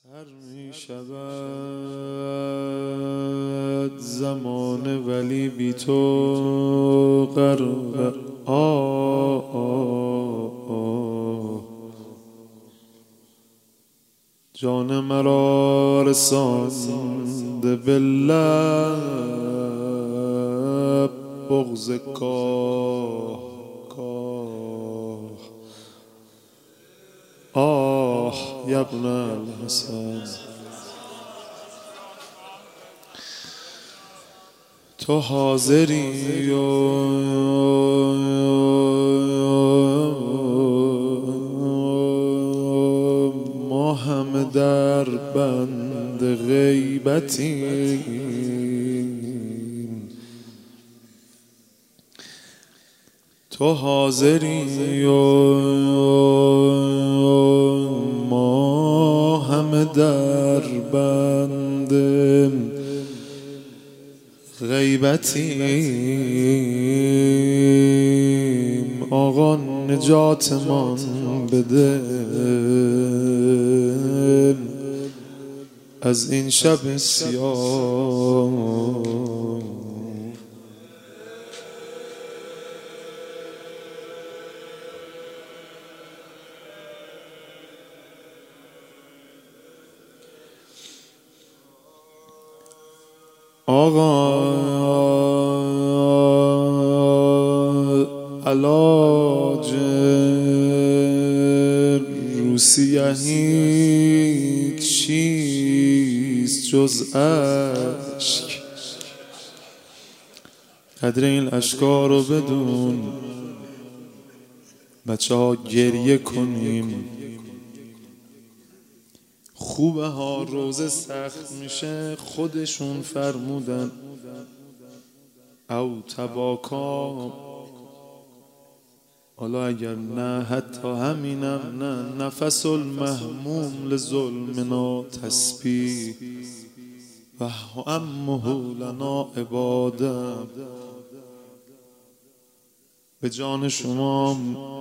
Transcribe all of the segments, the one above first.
سر می شود زمان ولی بی تو غرق جان مرا رسانده به لب بغض کاه یا ابن الحسن تو حاضری و ما همه در بند غیبتیم تو حاضری و ما همه در بند غیبتیم آقا نجاتمان بده از این شب سیاه آقا علاج روسیهی چیست جز اشک قدر این اشکا رو بدون بچه ها گریه کنیم خوبه ها روزه سخت میشه خودشون فرمودن او تباکا حالا اگر نه حتی همینم نه نفس المهموم لظلمنا تسبیح و همه لنا عباده به جان شما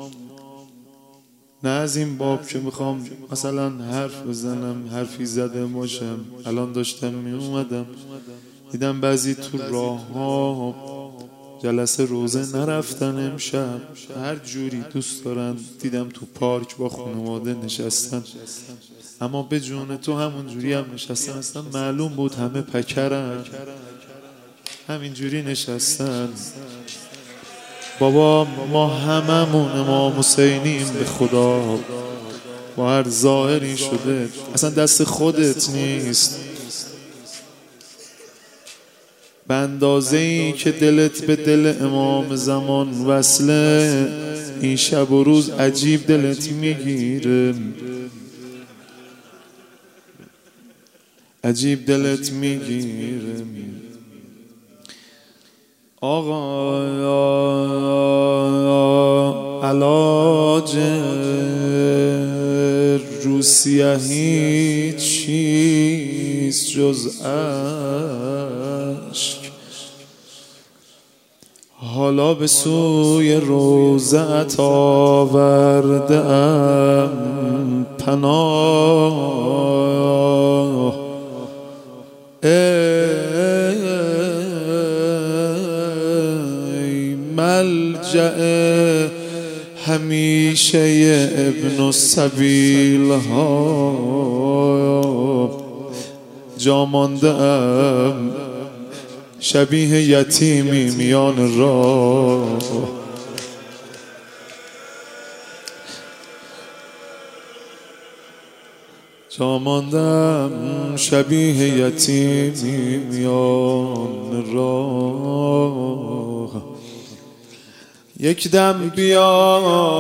نه از این باب که میخوام مثلا حرف بزنم حرفی زده باشم الان داشتم می اومدم دیدم بعضی تو راه ها جلسه روزه نرفتن امشب هر جوری دوست دارن دیدم تو پارک با خانواده نشستن اما به جون تو همون جوری هم نشستن اصلا معلوم بود همه پکرن همین جوری نشستن بابا ما هممون امام حسینیم به خدا با هر ظاهری شده اصلا دست خودت نیست به اندازه ای که دلت به دل امام زمان وصله این شب و روز عجیب دلت میگیره عجیب دلت میگیره آقا علاج روسیهی چیست جز اشک حالا به سوی روضه‌ات آورده‌ام پناه ای ملجأ همیشه ابن السبیل ها جا مانده ام شبیه یتیمی میان راه جا ماندم شبیه یتیمی میان راه یک دم بیا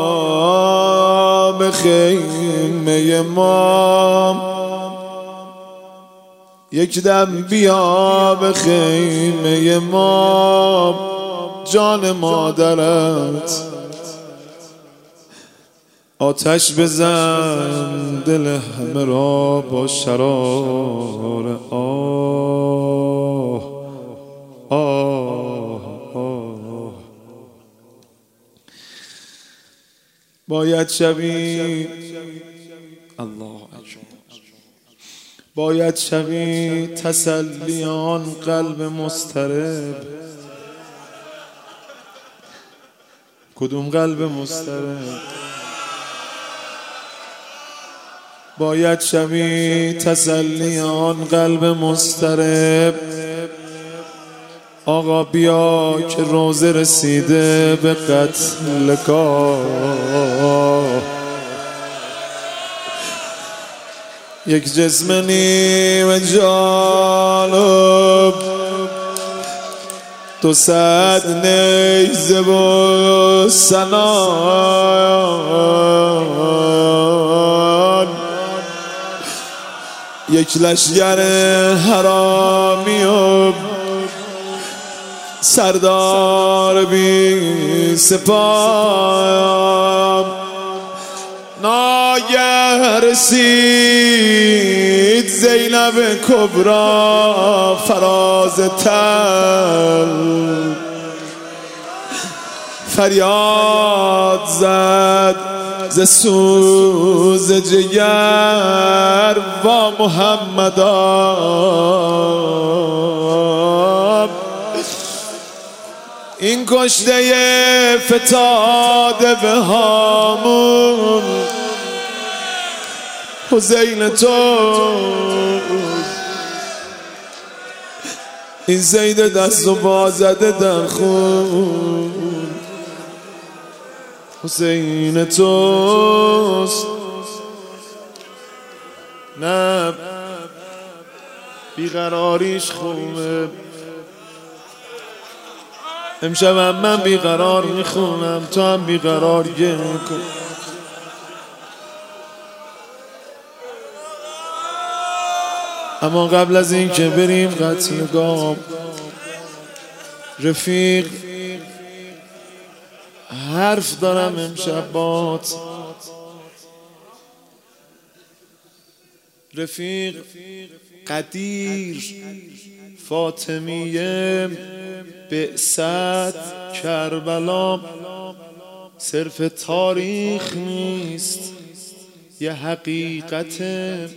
به خیمه ما یک دم بیا به خیمه ما جان مادرت آتش بزن دل همه را با شرار باید شبی الله اکبر باید شوی تسلی آن قلب مضطرب. کدوم قلب مضطرب؟ باید شوی تسلی آن قلب مضطرب. آقا بیا که روزه رسیده به قتلگاه. یک جسم نیمه جالب، 200 نیزه و سنان، یک لشگر حرامی و سردار بی سپاه. ناگه رسید زینب کبرا فراز تل، فریاد زد ز سوز جگر با محمدا. این کشته فتاده به هامون حسین تو، این زید دست و پا زده در خون حسین توست. نه بیقراریش خوبه، امشب من بیقرار میخونم، تو هم بیقرار گه کن. اما قبل از این که بریم قتلگاه، رفیق حرف دارم امشب بات. رفیق قدیر فاطمیه بعثت کربلا صرف تاریخ نیست، یه حقیقته.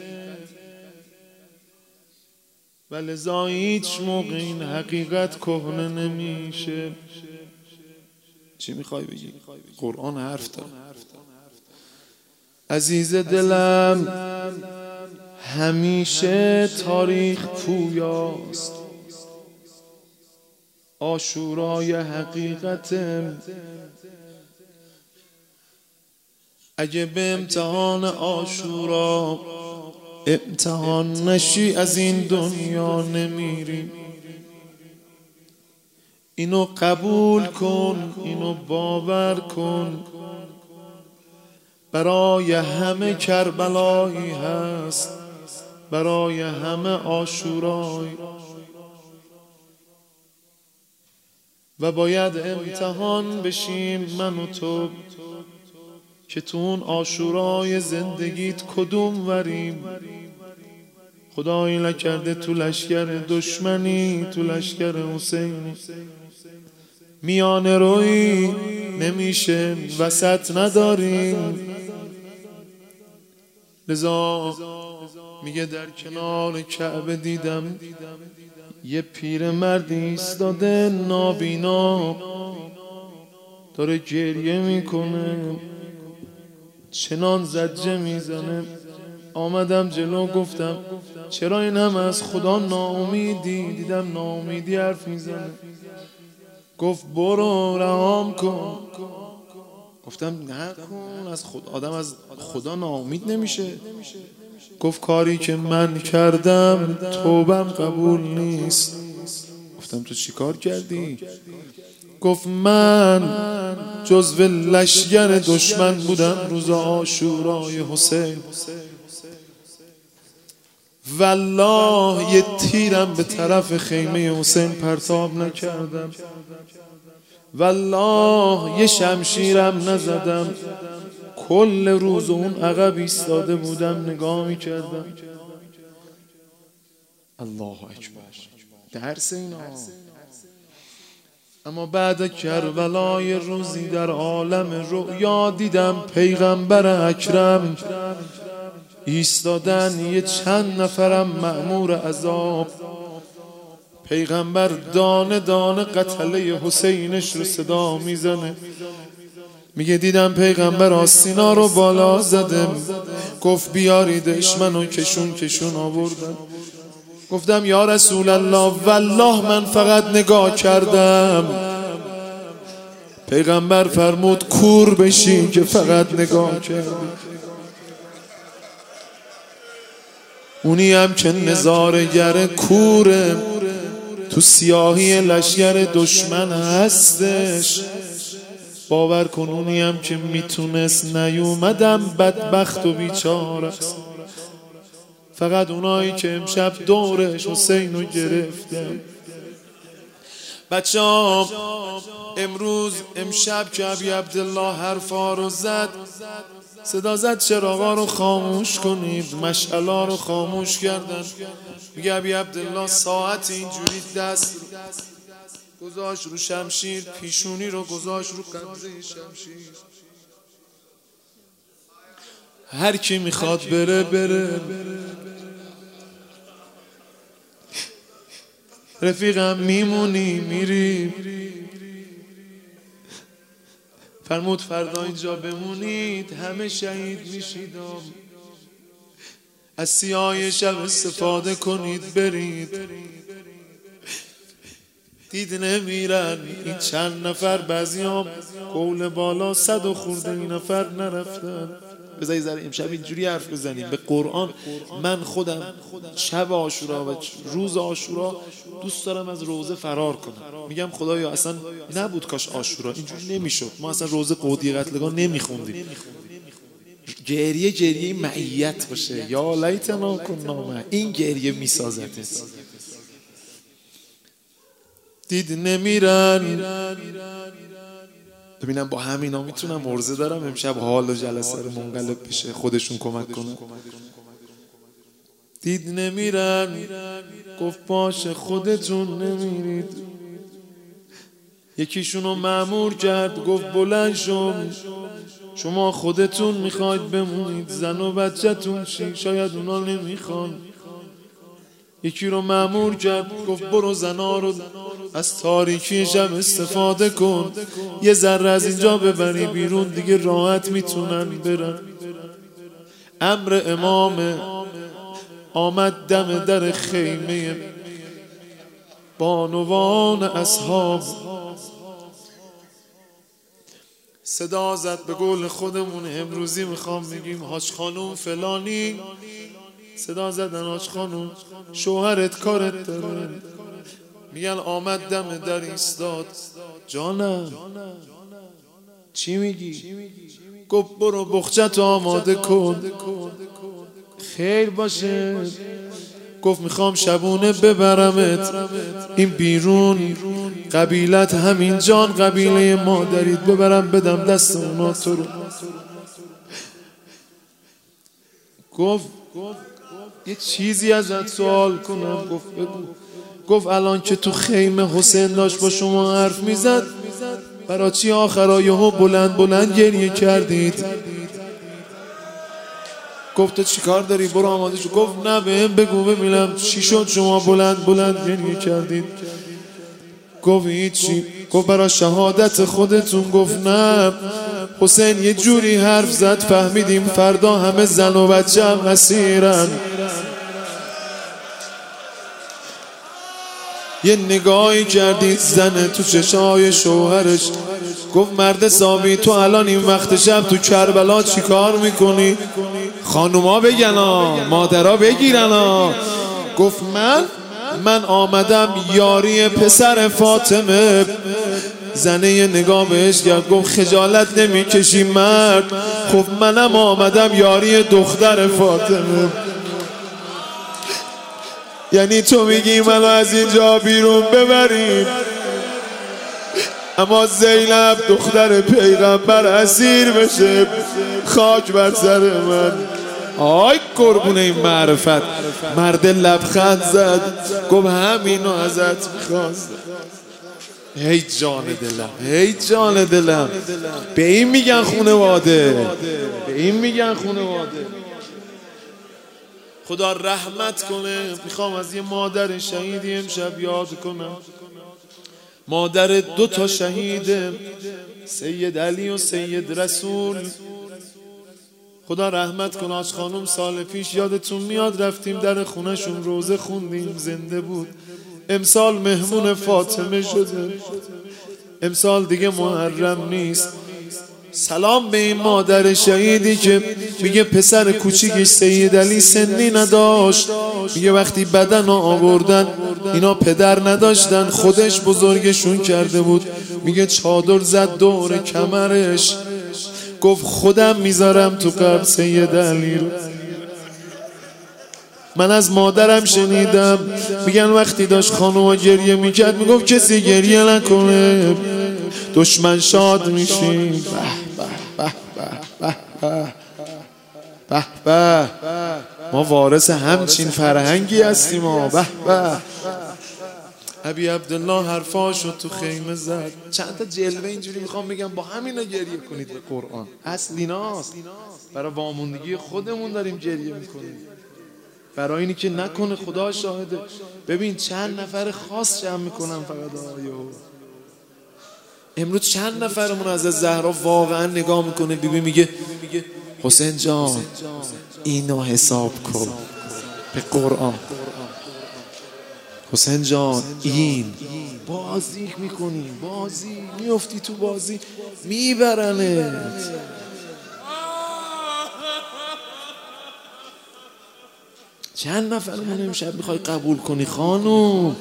ولذا هیچ موقع این حقیقت کهنه نمیشه. چی میخوای بگی؟ قرآن حرف داره. عزیز دلم همیشه تاریخ پویاست، عاشورای حقیقته. اگه به امتحان عاشورا امتحان نشی از این دنیا نمیری. اینو قبول کن، اینو باور کن، برای همه کربلایی هست، برای همه عاشورایی. و باید امتحان بشیم من و تو که تو اون عاشورای زندگیت کدوم وریم. خدایی نکرده تو لشکر دشمنی، تو لشکر حسینی میانه روی نمیشه، وسط نداریم. لذا میگه در کنار کعبه دیدم یه پیر مردی ایستاده نابینا، داره گریه میکنه، چنان زجه میزنه. آمدم جلو گفتم چرا این هم از خدا ناامیدی؟ دیدم ناامیدی حرف میزنه. گفت برو رهام کن. گفتم نکن، از خدا آدم از خدا ناامید نمیشه. گفت کاری که من کردم توبم قبول نیست. گفتم تو چی کار کردی؟ گفت من جزو لشکر دشمن بودم روز عاشورای حسین، والله یه تیرم به طرف خیمه حسین پرتاب نکردم، والله یه شمشیرم نزدم. کل روز اون عقب ایستاده بودم نگاه میکردم. الله اکبر، درس اینا. اما بعد کربلای روزی در عالم رؤیا دیدم پیغمبر اکرم ایستادن یه چند نفرم مأمور عذاب. پیغمبر دانه دانه قتله حسینش رو صدا میزنه، میگه دیدم پیغمبر آستینا رو بالا زده. گفت بیاریدش، منو کشون آوردن. گفتم یا رسول الله والله من فقط نگاه کردم. پیغمبر فرمود کور بشی که فقط نگاه کردی. اونی هم که نظاره‌گر کوره، تو سیاهی لشگر دشمن هستش. باور کن اونی هم که میتونست نیومدم بدبخت و بیچاره است. فقط اونایی که امشب دورش حسین رو گرفتن. بچه‌ها امشب که ابی عبدالله حرفا رو زد، صدا زد چراغا رو خاموش کنید، مشعلا رو خاموش کردن. میگه ابی عبدالله ساعت اینجوری دست گذاشت رو شمشیر، پیشونی رو گذاشت رو قبضه شمشیر. هر کی میخواد بره. رفیقم میمونی میری. فرمود فردا اینجا بمونید همه شهید میشید. از سیاه شب استفاده کنید برید. دید نمیرن این چند نفر، بعضیام قول بالا 100 و خورده این نفر نرفتن. بذاری ذره امشب اینجوری حرف بزنیم. به قرآن من خودم شب عاشورا و روز عاشورا دوست دارم از روزه فرار کنم. میگم خدایا اصلا نبود کاش عاشورا اینجوری نمیشد، ما اصلا روزه قودی قتلگاه نمیخوندیم. گریه معیت باشه، یا لیتنا کنا، این گریه میسازتت. دید نمیرن. ببینم با همینا میتونم عرضه دارم امشب حال و جلسه رو منقلب بشه، خودشون کمک کنن. دید نمیرن، گفت باشه خودتون نمیرید. یکیشونو مأمور کرد، گفت بلند شم، شما خودتون میخواید بمونید، زن و بچه‌تون چی؟ شاید اونا نمیخوان. یکی رو مأمور کرد، گفت برو زنا رو از تاریکی شب استفاده کن، یه ذره از اینجا ببری بیرون، دیگه راحت میتونن برن. امر امام آمد دم در خیمه بانوان اصحاب. صدا زد، به قول خودمون امروزی میخوام بگیم حاج خانوم فلانی. صدا زدن حاج خانوم شوهرت کارت داره. میگن آمد دم در ایستاد. جانم چی میگی؟ گفت برو بخچت آماده کن. خیر باشه. گفت میخوام شبونه ببرمت این بیرون، قبیلت همین جان قبیله ما دارید، ببرم بدم دست اونا تو رو. گفت یه چیزی ازت سوال کنم. گفت بگو. گفت الان که تو خیمه حسین داشت با شما حرف میزد، برای چی آخرا یهو بلند گریه کردید؟ گفت تو چی کار داری؟ برو آماده شو. گفت نه بهم بگو ببینم چی شد شما بلند گریه کردید؟ گفت هیچی. گفت برای شهادت خودتون. گفت نه، حسین یه جوری حرف زد فهمیدیم فردا همه زن و بچه هم اسیرن. یه نگاهی کردید زنه تو چشای شوهرش. گفت مرد حسابی تو الان این وقت شب تو کربلا چی کار میکنی؟ خانوما بگن مادرها بگیرن. گفت من آمدم یاری پسر فاطمه. زنه یه نگاه بهش کرد، گفت خجالت نمیکشی مرد؟ خب منم آمدم یاری دختر فاطمه. یعنی تو میگی منو از اینجا بیرون ببریم، اما زینب دختر پیغمبر اسیر بشه؟ خاک بر سر من. آی قربونه این معرفت. مرد لبخند زد، گفت همینو ازت میخواست. هی جان دلم، هی جان دلم. به این میگن خانواده، به این میگن خانواده. خدا رحمت کنه. میخوام از یه مادر شهیدی امشب یاد کنم، مادر 2 شهید، سید علی و سید رسول. خدا رحمت کنه. آج خانم سال پیش یادتون میاد رفتیم در خونهشون روزه خوندیم، زنده بود. امسال مهمون فاطمه شده، امسال دیگه محرم نیست. سلام به این مادر شهیدی که میگه پسر کوچیکش سید علی سنی نداشت، میگه وقتی بدن رو آوردن اینا پدر نداشتن، خودش بزرگشون کرده بود. میگه چادر زد دور کمرش، گفت خودم میذارم تو قبر سید علی رو. من از مادرم شنیدم میگن وقتی داشت خانوما گریه میکرد میگفت کسی گریه نکنه، دشمن شاد میشیم. به به، ما وارث همچین فرهنگی هستیم. به به. ابی عبدالله حرفاشو تو خیمه زد. چند تا جلوه اینجوری میخوام بگم با همینا گریه کنید به قرآن. اصل ایناست، برای واموندگی خودمون داریم گریه میکنیم، برای اینی که نکنه خدا شاهده. ببین چند نفر خاص جمع میکنم فقط. امروز چند نفرمون از زهرا واقعا نگاه میکنه، بیبی میگه حسین جان اینو حساب کن به قرآن، حسین جان این بازی میکنی، بازی میافتی تو بازی میبرنت. چند نفرمون امشب میخوای قبول کنی خانوم؟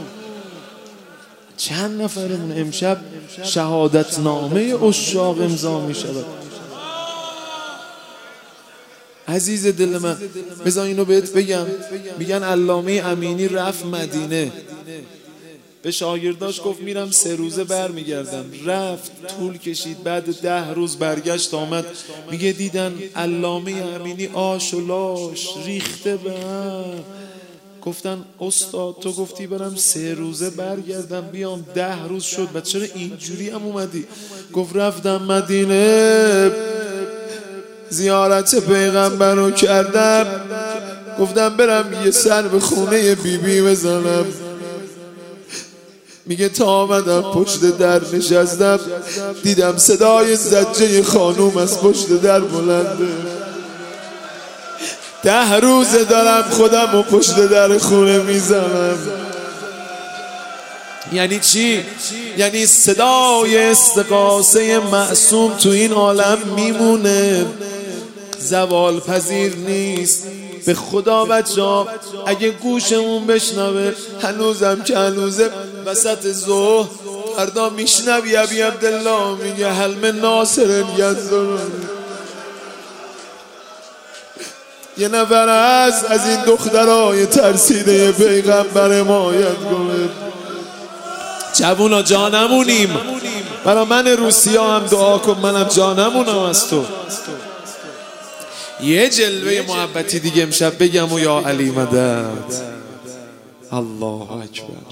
چند نفرمون امشب شهادت نامه عشاق امضا میشود؟ عزیز دل من بذار اینو بهت بگم. میگن علامه امینی رفت مدینه، به شاگرداش گفت میرم 3 روزه برمیگردم. رفت، طول کشید، بعد 10 روز برگشت آمد. میگه دیدن علامه امینی آش و لاش ریخته به هم. گفتن استاد تو گفتی برم 3 روزه برگردم بیام، 10 روز شد، بعد چرا اینجوری هم اومدی؟ گفت رفتم مدینه زیارت پیغمبر رو کردم، گفتم برم یه سر به خونه بیبی بزنم. میگه تا آمدم پشت در نشستم، دیدم صدای زجه خانوم از پشت در بلنده. 10 روزه دارم خودم و پشت در خونه میزنم. یعنی چی؟ یعنی صدای استغاثه معصوم تو این عالم میمونه، زوال پذیر نیست. به خدا بچه‌ها اگه گوشمون بشنوه، هنوزم که هنوزه وسط ظهر فردا میشنوی ابی عبدالله میگه هل من ناصر ینصرنی. یه نفر از این دخترای ترسیده پیغمبر حمایت کنه. جوونا جانمونیم، برای من روسیا هم دعا کن، منم جانمونم از تو. یه جلوه محبتی دیگه امشب بگم و یا علی مدد. الله اکبر.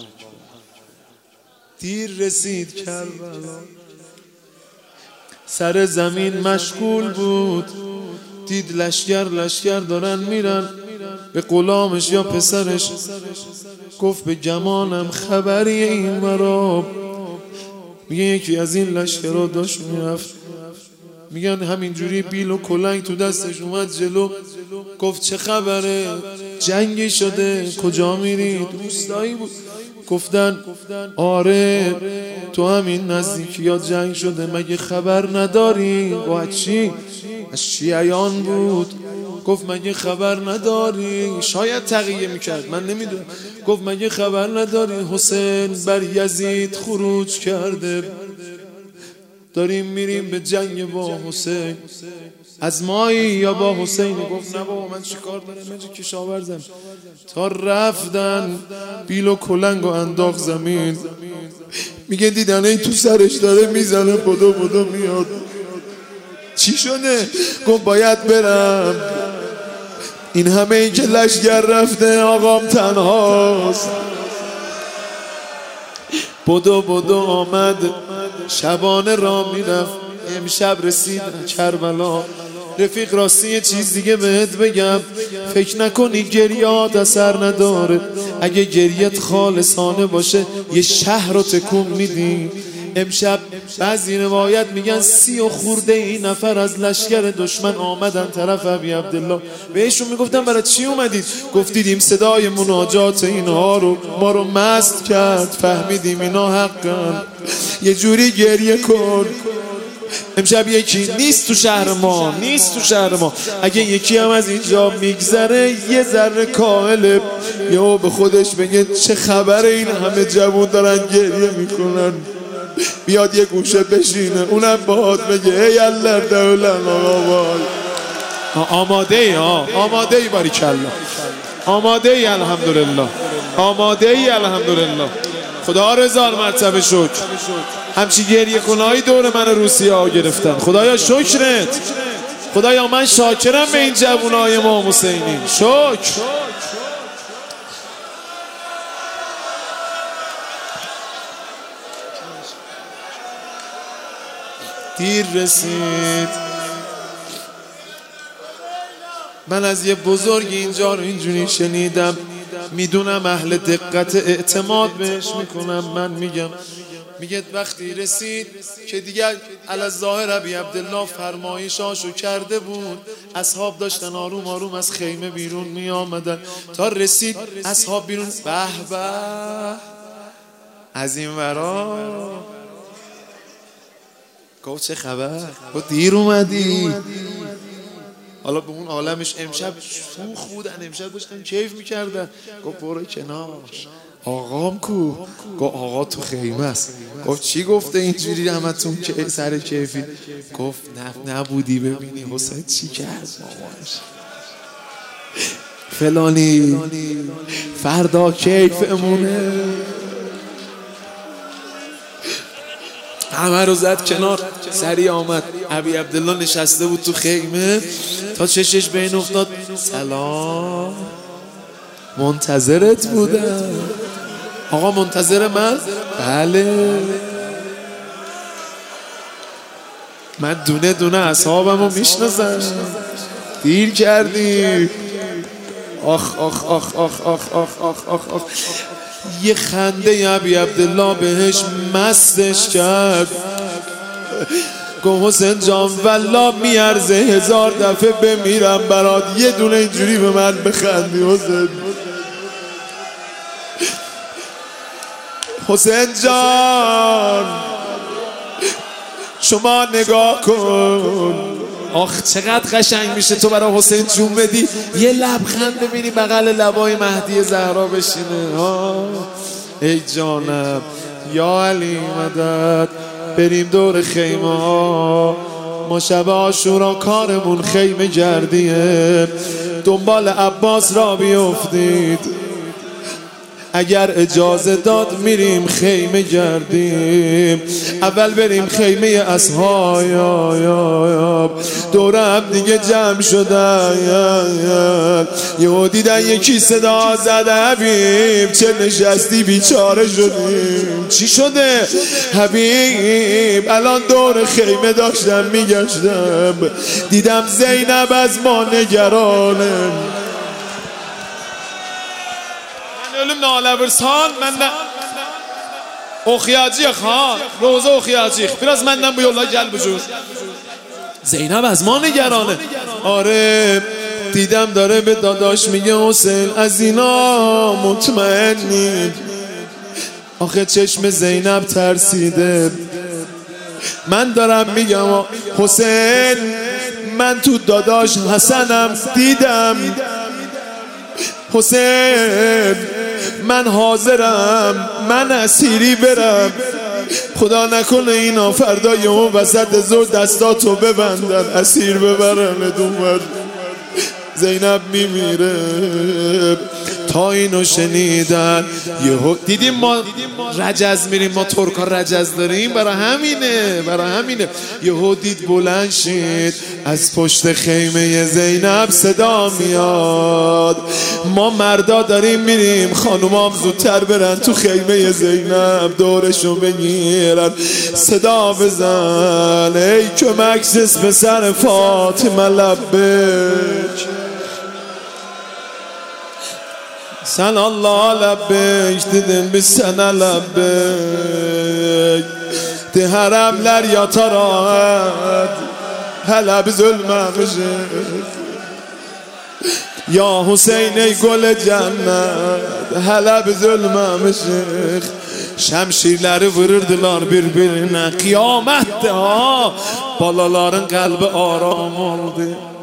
دیر رسید کربلا، سر زمین مشغول بود، دید لشکر دارن میرن. به غلامش یا پسرش گفت به گمانم خبری این ورا. میگه یکی از این لشکرها داشت میرفت، میگن همینجوری بیل و کلنگ تو دستش اومد جلو. گفت چه خبره؟ جنگی شده؟ کجا میری؟ دوستایی بود. گفتن آره تو همین نزدیکی ها جنگ شده، مگه خبر نداری؟ و چی؟ از شیعیان بود. گفت مگه خبر نداری؟ شاید تقیه میکرد، من نمیدونم. گفت مگه خبر نداری حسین بر یزید خروج کرده، داریم میریم به جنگ با حسین. از مایی یا با حسین؟ گفت نه بابا من چی کار دارم، من چه کشاورزم. تا رفتن بیل و کلنگ و انداخت زمین. میگه دیدن این تو سرش داره میزنه، بدو میاد. چی شده؟ گفت باید برم، این همه ای که لشگر رفته آقام تنهاست. بدو آمد، شبانه را میرفت. امشب رسید کربلا، رفیق راستی یه چیز دیگه بهت بگم، فکر نکنی گریات اثر نداره. اگه گریت خالصانه باشه یه شهر رو تکون میدی. امشب بعضی روایت میگن 30 و خورده این نفر از لشکر دشمن آمدن طرف ابی عبدالله. بهشون میگفتن برای چی اومدید؟ گفتیدیم صدای مناجات اینها رو ما رو مست کرد، فهمیدیم اینا حقن. یه جوری گریه کن. امشب یکی نیست تو شهر ما، نیست تو شهر ما. اگه یکی هم از اینجا میگذره یه ذره کاهله، یا به خودش بگه چه خبره این همه جوون دارن گریه میکنن، بیاد یه گوشه بشینه اونم باهات بگه ای الله دولن آقا. آماده ای آماده ای باریکلا، آماده ای الحمدلله، آماده ای الحمدلله. خدا هزار مرتبه شکر. همچی گریه کنایی دور من روسیه ها گرفتن. خدایا شکرت، خدایا من شاکرم به این جوانای امام حسینی. شکر. دیر رسید. من از یه بزرگ اینجا رو اینجوری شنیدم، میدونم اهل دقت اعتماد بهش میکنم. من میگه وقتی رسید که دیگر الظاهر ابی عبدالله فرمایشاشو کرده بود، اصحاب داشتن آروم آروم از خیمه بیرون می آمدن. تا رسید اصحاب بیرون، به به از این ورا گفت چه خبر؟ گفت دیر اومدی. حالا به اون عالمش امشب سوخ بودن، امشب داشتن کیف میکردن. گفت برو کنار، آقام کو؟ گفت آقا تو خیمه است. گفت چی گفته اینجوری همتون که سر کیفی؟ گفت نبودی ببینی حسین چی کرد مامانش فلانی، فردا کیف امونه. همه رو زد کنار، سریع آمد. ابی عبدالله نشسته بود تو خیمه، تا چشش بین افتاد. سلام، منتظرت بودم. آقا منتظر من؟ بله. من دونه دونه اصحابم رو میشناسم. دیر کردی. آخ آخ آخ آخ آخ آخ آخ آخ آخ. یه خنده ابی عبدالله بهش مستش کرد. گفت حسین جان والله میارزه 1000 دفعه بمیرم برات، یه دونه اینجوری به من بخندی حسین. حسین جان شما نگاه کن، آخ چقدر قشنگ میشه تو برای حسین جون بدی، یه لبخند ببینی بغل لبای مهدی زهرا بشینه. ای جانم یا علی مدد. بریم دور خیمه ها، ما شب عاشورا کارمون خیمه گردیه. دنبال عباس را بیفتید، اگر اجازه داد میریم خیمه گردیم. اول بریم خیمه اصحاب، دوره هم دیگه جمع شدن. یهو دیدن یکی صدا زد حبیب چه نشستی بیچاره شدیم. چی شده حبیب؟ الان دور خیمه داشتم میگشتم، دیدم زینب از ما نگرانه. ölüm nalabırsan benden okuyacak ha روزه okuyacak biraz benden bu yolla gel bucur. زینب از ما نگرانه. آره دیدم داره به داداش میگه حسین از اینا مطمئنی؟ آخه چشم زینب ترسیده. من دارم میگم حسین من تو داداش حسنم دیدم. حسین من حاضرم، من اسیری برم، خدا نکنه اینا فردا یهو وسط زور دستاتو ببندن اسیر ببرن دونور. زینب میمیره. تا اینو شنیدن. یهو دیدیم ما رجز میریم، ما ترکا رجز داریم، برای همینه. یهو دید بلند شید از پشت خیمه زینب صدا میاد. ما مردا داریم میریم، خانومام زودتر برن تو خیمه زینب دورشو بگیرن. صدا بزن ای که مکسس پسر فاطمه لبک، سن الله لبک dedim biz sana لبک. De haremler yatar rahat, hele biz ölmemişiz. Ya Hüseyin ey gol cennet, hele biz ölmemişiz. Şemşirleri vururdular birbirine, kıyamette ha, balaların kalbi aram oldu.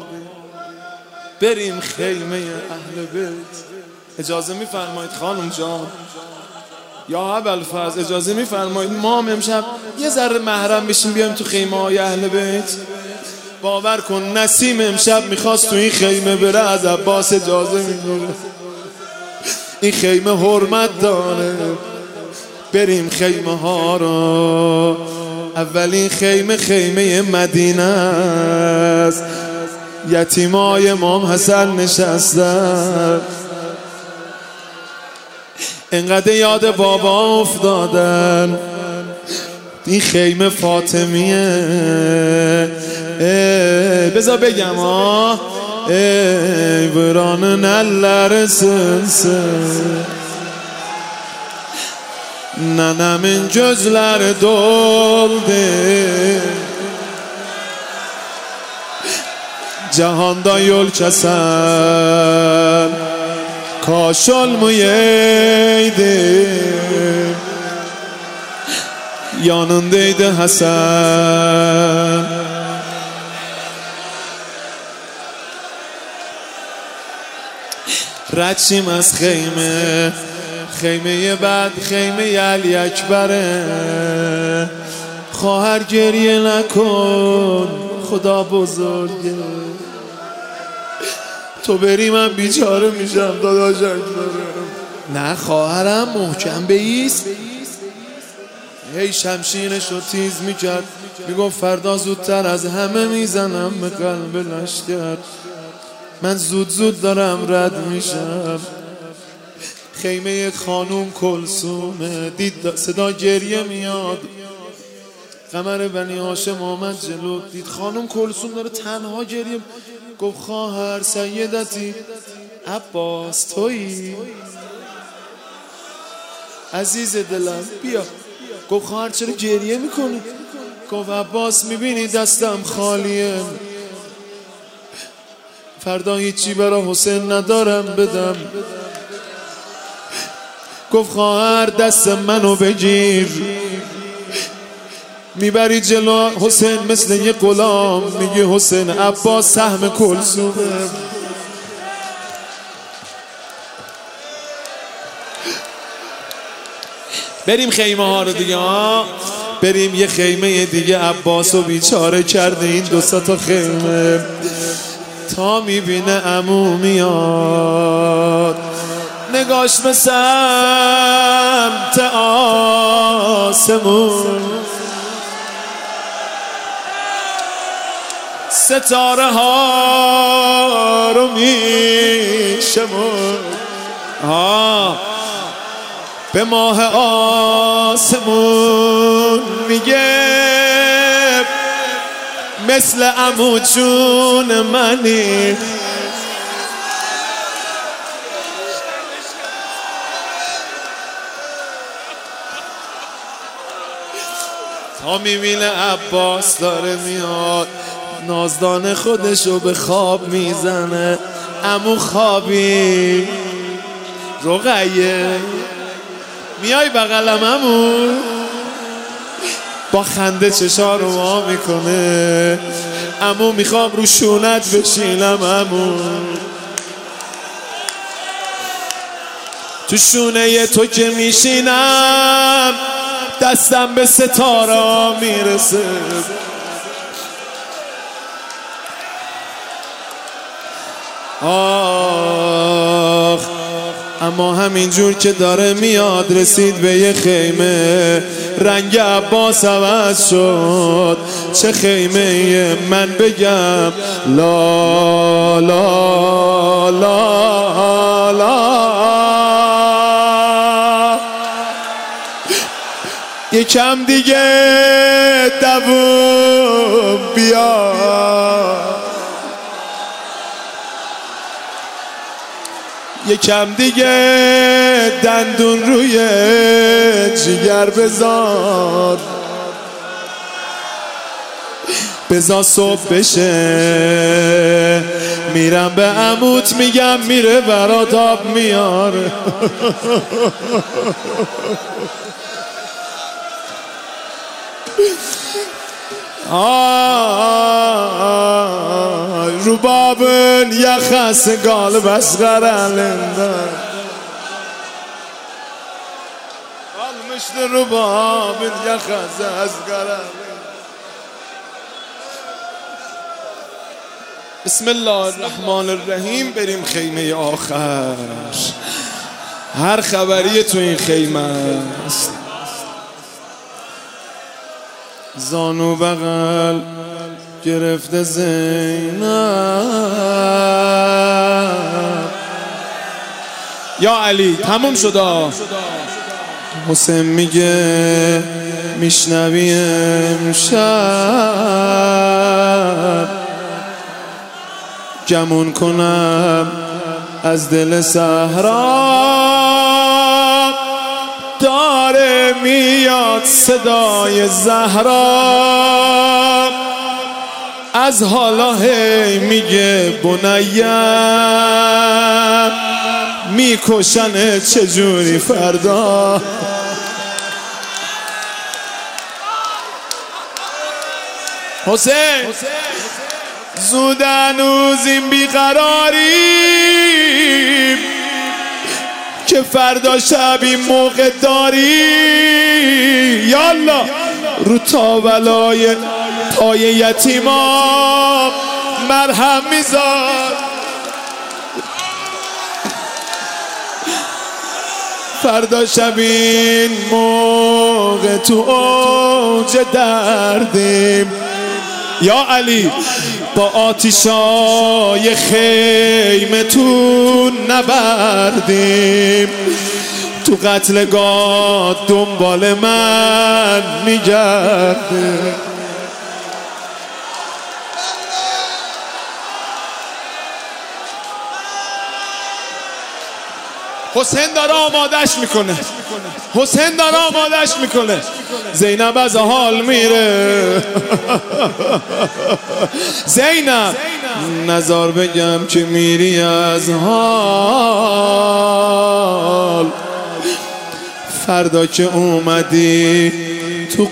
بریم خیمه اهل بیت. اجازه میفرمایید خانم جان یا ابوالفضل، اجازه میفرمایید ما هم امشب یه ذره محرم بشیم بیایم تو خیمه های اهل بیت؟ باور کن نسیم امشب میخواست تو این خیمه بره، از عباس اجازه میگیره. این خیمه حرمت داره، بریم خیمه ها رو. اولین خیمه مدینه است. یتیمای امام حسن نشستن، انقدر یاد بابا افتادن. این خیمه فاطمیه، بذار بگم buranın elleri sızsın, nenemin gözleri doldu. Cihanda yol kesen kaş olmayaydı, yanındaydı Hasan. رچیم از خیمه بعد خیمه علی اکبره. خواهر گریه نکن، خدا بزرگه. تو بری من بیچاره میشم داداش اکبرم. نه خواهرم محکم بایست. هی شمشیرشو تیز میکرد، میگفت فردا زودتر از همه میزنم به قلب لشکر. من زود دارم رد میشم. خیمه خانوم کلثومه، دید صدا گریه میاد. قمر بنی هاشم آمد جلو، دید خانوم کلثوم داره تنها گریه. گفت خواهر سیدتی عباس تویی؟ عزیز دلم بیا. گفت خواهر چرا گریه میکنی؟ گفت عباس میبینی دستم خالیه، فردا هیچی برای حسین ندارم بدم. گفت خواهر دست منو بگیر، میبری جلو حسین مثل یه غلام، میگی حسین عباس سهم کلثومه. بریم خیمه ها رو دیگه بریم یه خیمه دیگه. عباس رو بیچاره کرده این دو تا خیمه، تا میبینه عمو میاد. نگاش به سمت آسمون، ستاره ها رو میشمون. به ماه آسمون میگه مثل عمو جون منی. تا میبینه عباس داره میاد، نازدان خودشو به خواب میزنه. عمو خوابی رقیه، میای بغلم عمو؟ با خنده چشا رو وا میکنه. عمو میخوام رو شونت بشینم عمو، تو شونه تو که میشینم دستم به ستاره میرسه. آخ اما همینجور که داره میاد رسید به یه خیمه، رنگ عباس عوض شد. چه خیمه من بگم؟ لا لا لا لا. یکم دیگه دووم بیا، یکم دیگه دندون روی جگر بذار، بذار صبح بشه میرم به عموت میگم میره برات آب میاره. Rubabın yakası galip asgar elinden, kalmıştı rubabın yakası asgar elinden. Bismillahirrahmanirrahim. بریم خیمه آخر. هر خبری تو این خیمه است. زانو بغل گرفته زینب. یا علی تموم شد. حسین میگه میشنوی امشب گمون کنم از دل صحرا، داره میاد صدای زهرا، از حالا هی میگه بنیم میکشنه چجوری فردا. حسین زود هنوز این بیقراریم که فردا شب این موقع داری. یالا رو تاولای پای یتیما مرهم میذار، فردا شب این موقع تو اوج دردیم. یا علی با آتیشای خیمتون نبردیم، تو قتلگاه دنبال من میگرده. حسین داره آمادش میکنه، حسین داره آمادش میکنه. زینب از حال میره. زینب نزار بگم که میری از حال، فردا که اومدی تو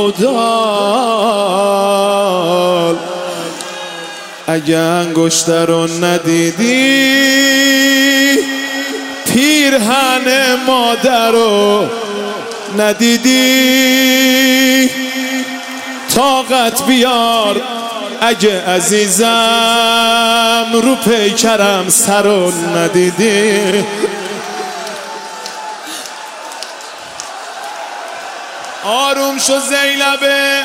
قدال، اگه انگشتر رو ندیدی پیرهن مادر رو ندیدی، طاقت بیار اگه عزیزم رو پیکرم سر رو ندیدی. آروم شو زینب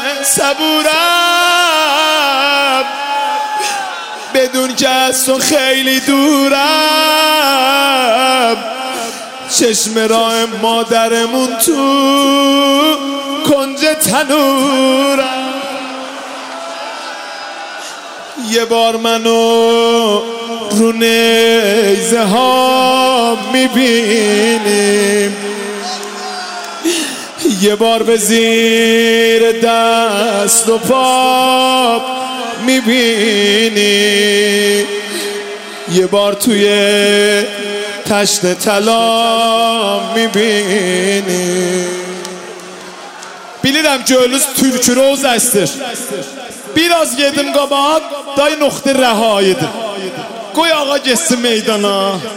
صبورم، بدون که از تو خیلی دورم، چشم راه مادرمون تو کنج تنورم. یه بار منو رو نیزه ها میبینیم، یه بار به زیر دست و پا میبینی، یه بار توی تشت طلا میبینی. Bilirəm gönlünüz türkürozəstir. Biraz gedim qabaq, day nöqtə rəhayıdır. Qoy ağa geçsin meydana.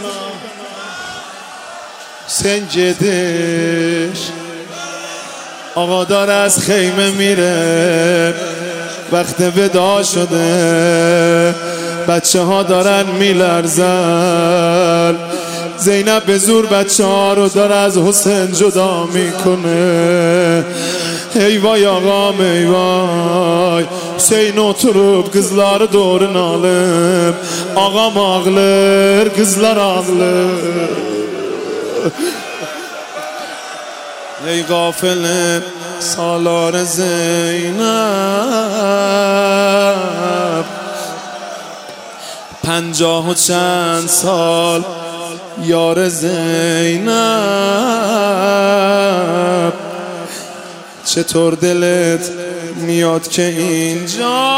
Sen gedir, ağa dar از خیمه میره، وقت ودا شده، بچه ها دارن میلرزن، زینب به زور بچه ها رو داره از حسین جدا میکنه. ey vay ağam ey vay, Hüseyin oturup kızları doğrun alıp, ağam ağlar kızlar ağlar. ey gafilin salar Zeynep, 50 و چند سال یار زینب. چطور دلت میاد که اینجا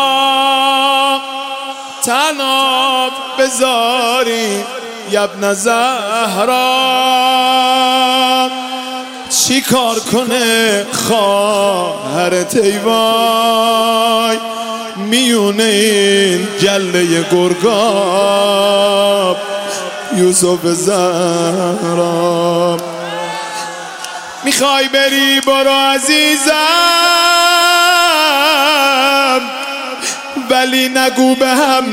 تنها بذاری ابن زهرا؟ چی کار کنه خواهرت ای وای میونه این گله گرگاب یوسف زهرا؟ میخوای بری برو عزیزم، ولی نگو به هم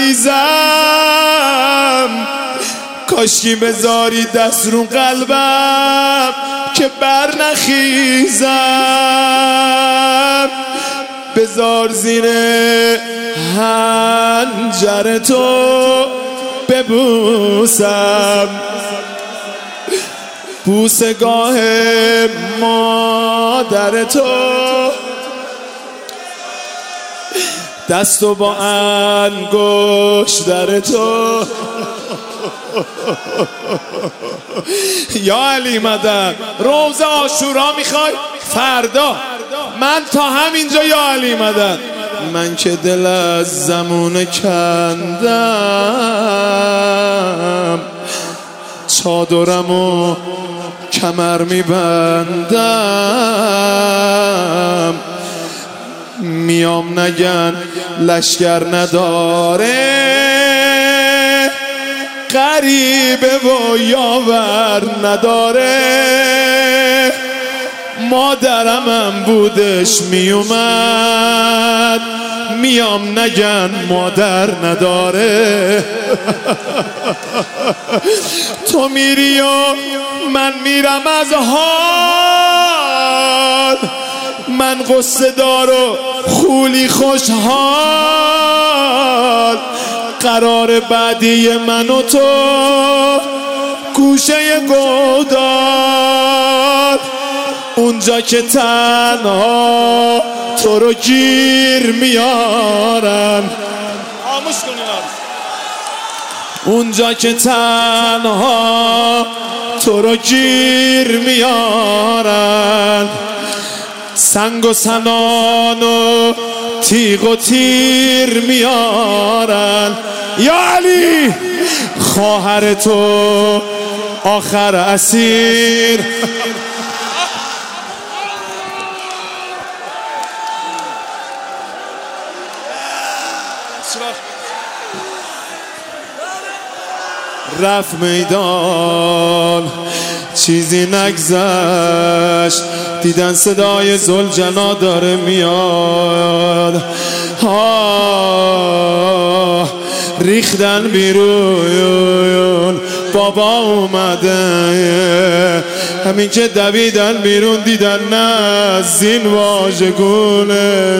نریزم. کاشکی بذاری دست رو قلبم که بر نخیزم. بذار زیر حنجر تو ببوسم، بوسگاه مادر تو. دستو با انگشتر تو. یا علی مدد روز عاشورا میخوای فردا؟ من تا همینجا یا علی مدد. من که دل از زمونه کندم، چادرمو کمر میبندم. میام نگن لشکر نداره، غریبه و یاور نداره. مادرمم بودش میومد، میام نگن مادر نداره. تو میری و من میرم از حال، من قصه دار و خولی خوشحال. قرار بعدی من و تو گوشه گودال، اونجا که تنها تو رو گیر میارن. خاموش کنین اونجا که تنها تو رو گیر میارن. سنگ و سنان و تیغ و تیر میارن. یا علی خواهر تو آخر اسیر. رفت میدان چیزی نگذشت، دیدن صدای ذوالجنا داره میاد. ریختن بیرون بابا اومده. همین که دویدن بیرون دیدن نه زین واژگونه.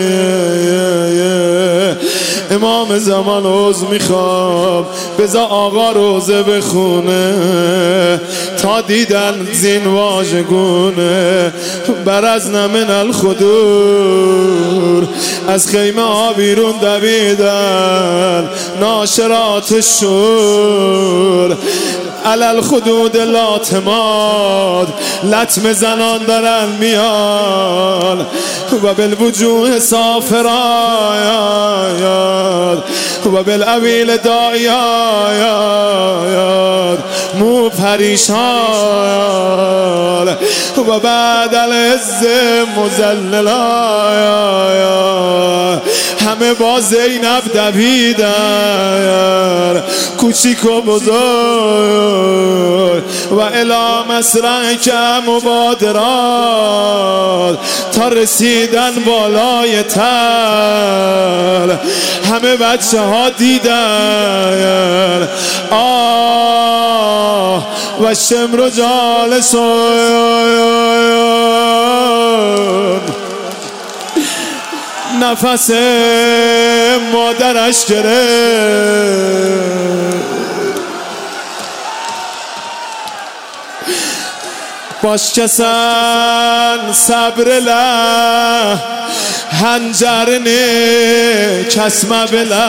امام زمان عوض میخوام بذار آقا روزه بخونه. تا دیدن زین واژگونه برزن من الخدور. از خیمه ها بیرون دویدن ناشرات شور. علل خدود لاتماد لطم زنان دارن میان. و بالوجوه صافرایات و بالعویل دایات مو پریشان. و بعد العز مزللایات همه با زینب دویدن کوچیک و بزرگ. و الی مسرک مبادرات تا رسیدن بالای تل همه بچه ها دیدن آه و شمر جالسون نفس مادرش گرفت باش کسن صبر له هنجرنی کسمه بله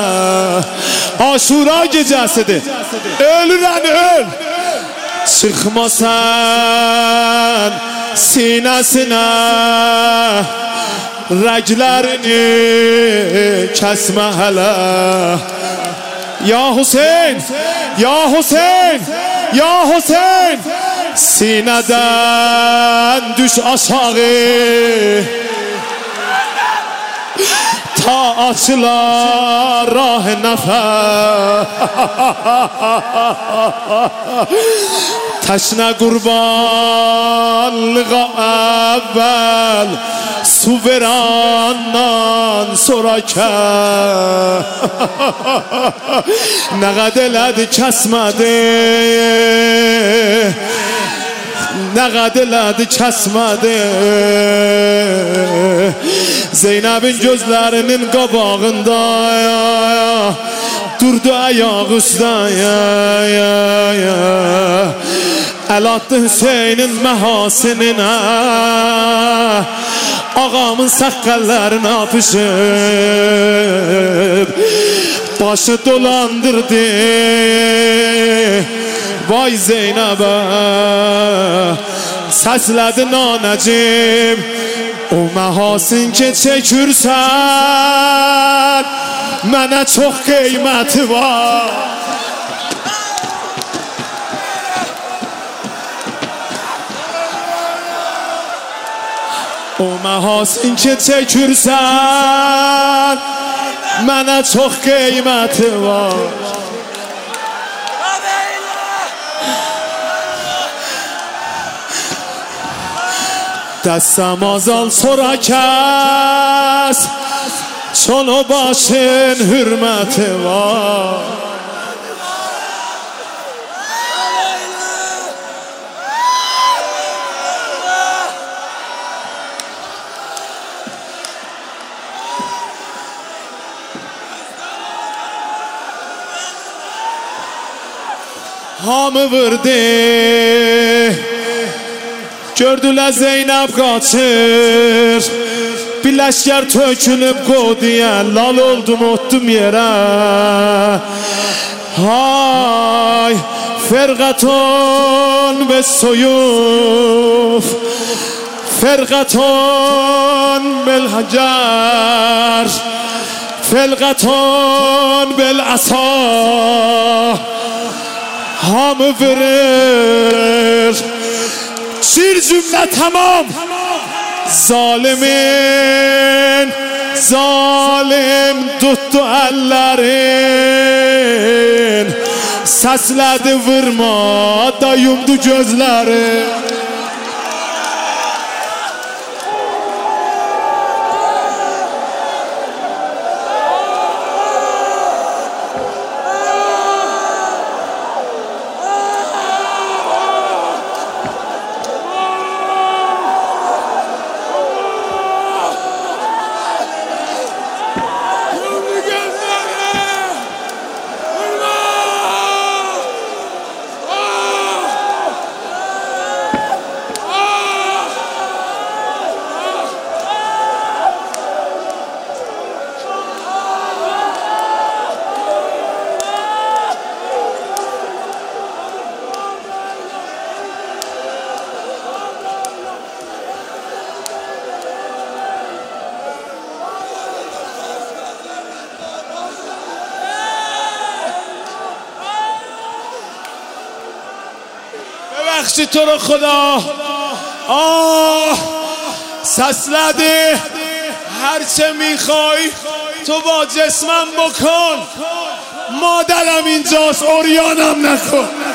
آشورا gecəsidir ölürən öl çıkmasan sinəsinə rəglərini kəsmə hələ ya Hüseyin ya Hüseyin ya Hüseyin sinədən düş aşağı ta açılar rah nəfər təşnə qurbanlığa əvvəl su verandan sonra kər nə qədər elədi kəsmədi nə qədər elədi kəsmədi Zeynəbin gözlərinin qabağında durdu ayaq üstə əl atdı Hüseynin məhasininə ağamın səqqəllərinə apışıb başı dolandırdı vay Zeynəbə səslədi nanəcim o məhasin ki çəkürsən mənə çox qiyməti var o məhasin ki çəkürsən mənə çox qiyməti var دستم آزال سرا کس چونو باشین حرمت وار hamı vurdu Gördülər Zeynəb qaçır Bir ləşkər tökülüb qodiyə Lal oldum otdum yerə Hay Ferqatun ve soyuf Ferqatun bel hacar Ferqatun bel asa Hamı verir شیر جمله تمام Zalimin zalim tuttu ellerin Səslədi vurma da yumdu gözləri بخشی تو رو خدا سسلده هرچه میخوای تو با جسمم بکن مادرم اینجاست اوریانم نکن